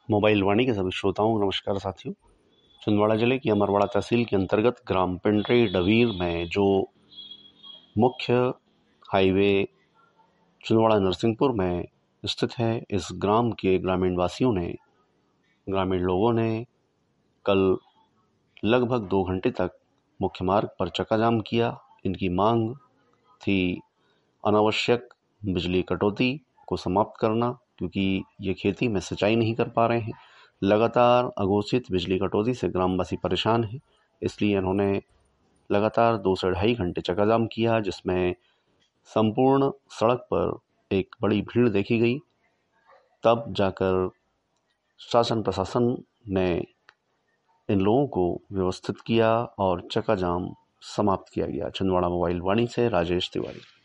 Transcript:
Mobile वाणी के सभी श्रोताओं को नमस्कार साथियों। छिंदवाड़ा जिले की अमरवाड़ा तहसील के अंतर्गत ग्राम पिंडरी डवीर में जो मुख्य हाईवे छिंदवाड़ा नरसिंहपुर में स्थित है, इस ग्राम के ग्रामीण लोगों ने कल लगभग 2 घंटे तक मुख्य मार्ग पर चक्का जाम किया। इनकी मांग थी अनावश्यक बिजली कटौती को समाप्त करना, क्योंकि ये खेती में सिंचाई नहीं कर पा रहे हैं। लगातार अघोषित बिजली कटौती से ग्रामवासी परेशान हैं, इसलिए इन्होंने लगातार 2 से ढाई घंटे चक्का जाम किया, जिसमें संपूर्ण सड़क पर एक बड़ी भीड़ देखी गई। तब जाकर शासन प्रशासन ने इन लोगों को व्यवस्थित किया और चक्का जाम समाप्त किया गया। छिंदवाड़ा मोबाइल वाणी से राजेश तिवारी।